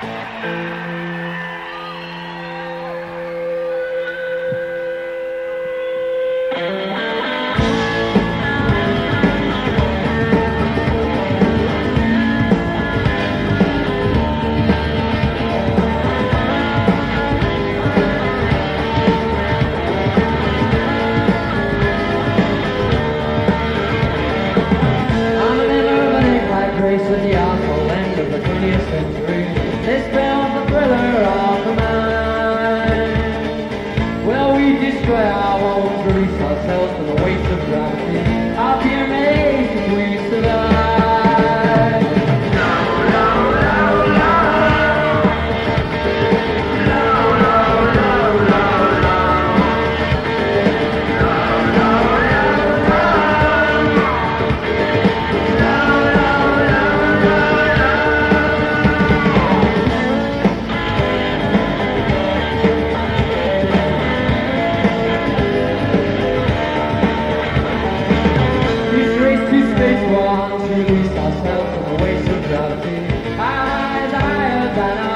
Of the awful end of the 20th century, this spells the thriller of the mind. Well, we destroy our homes, release ourselves to the weights of gravity. I'll be amazed if we survive. Release ourselves from the waste of gravity. Our eyes higher than our